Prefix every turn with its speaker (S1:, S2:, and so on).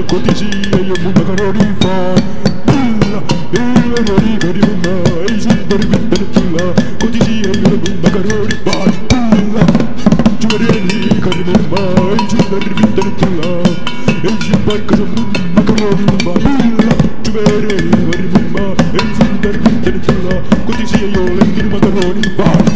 S1: Cotigi e io un macaroni fa. Il macaroni caribumma, e sul barbiere tulla. Cotigi e io un macaroni fa. Giuvarelli caribumma, e sul barbiere tulla. E sul barca un macaroni fa. Giuvarelli caribumma, e sul barbiere tulla. Cotigi e io un macaroni fa.